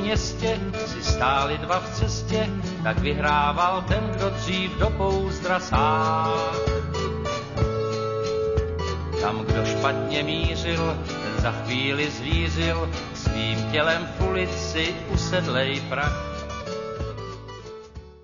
městě si stáli dva v cestě, tak vyhrával ten, kdo dřív do pouzdra sáhl. Tam, kdo špatně mířil, ten za chvíli zvířil svým tělem v ulici usedlej prach.